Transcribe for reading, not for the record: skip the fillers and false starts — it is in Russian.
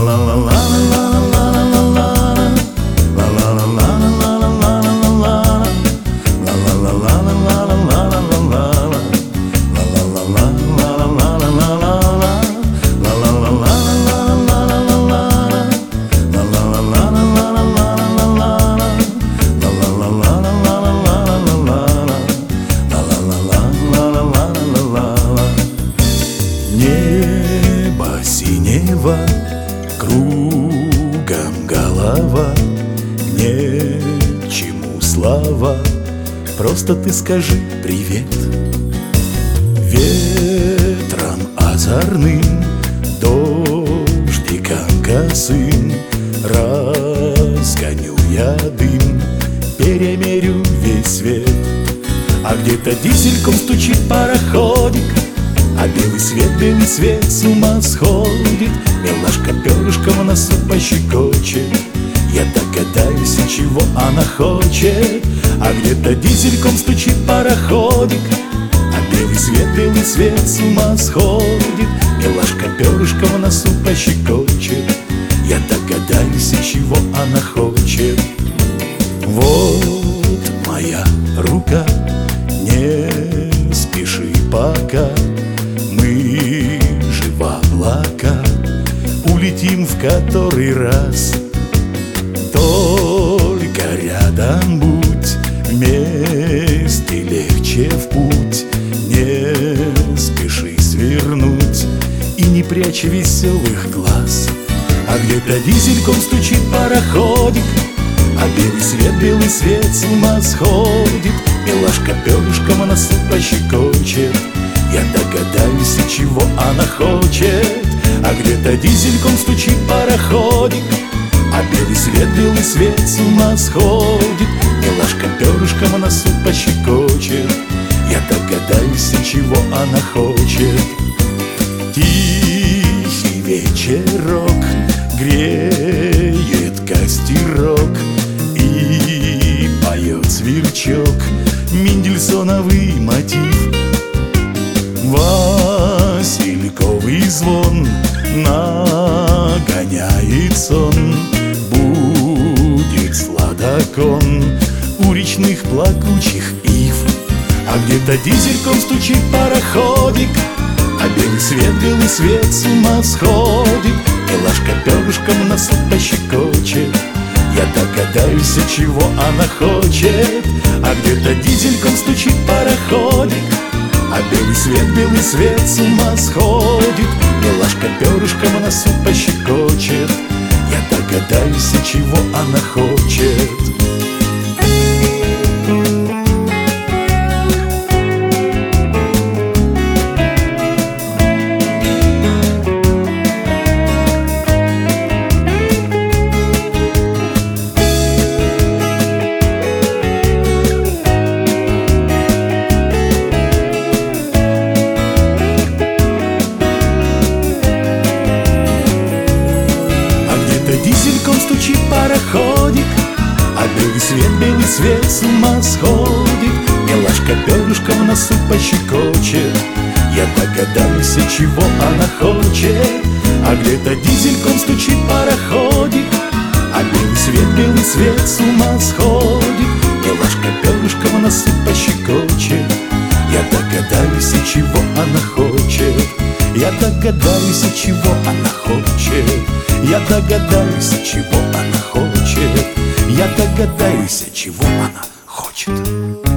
Небо синего, кругом голова, нечему слава, просто ты скажи привет. Ветром озорным, дождиком косым разгоню я дым, перемерю весь свет. А где-то дизельком стучит пароходик, а белый свет с ума сходит. Милашка перышком в носу пощекочет, я догадаюсь, чего она хочет. А где-то дизельком стучит пароходик, а белый свет с ума сходит. Милашка перышком в носу пощекочет, я догадаюсь, чего она хочет. Вот моя рука, не спеши пока, мы же в облака улетим в который раз. Только рядом будь, вместе легче в путь. Не спеши свернуть и не прячь веселых глаз. А где-то дизельком стучит пароходик, а белый свет с ума сходит. Милашка перышком в носу пощекочет, я догадаюсь, чего она хочет. А где-то дизельком стучит пароходик, а белый свет с ума сходит. Милашка перышком в носу пощекочет, я догадаюсь, чего она хочет. Тихий вечерок греет костерок, и поет сверчок мендельсоновый мотив. Васильковый звон нагоняет сон, будет сладокон у речных плакучих ив. А где-то дизельком стучит пароходик, а белый свет с ума сходит. Милашка перышком в носу пощекочет, я догадаюсь, чего она хочет. А где-то дизельком стучит пароходик, а белый свет с ума сходит. Милашка перышком в носу пощекочет, я догадаюсь, чего она хочет. Дизельком стучит пароходик, а белый свет с ума сходит. Милашка перышком в носу пощекочет, я догадаюсь, чего она хочет. А где-то дизельком стучит пароходик, а белый свет с ума сходит. Милашка перышком в носу пощекочет, я догадаюсь, чего она хочет. Я догадаюсь, чего она хочет. Я догадаюсь, чего она хочет. Я догадаюсь, чего она хочет.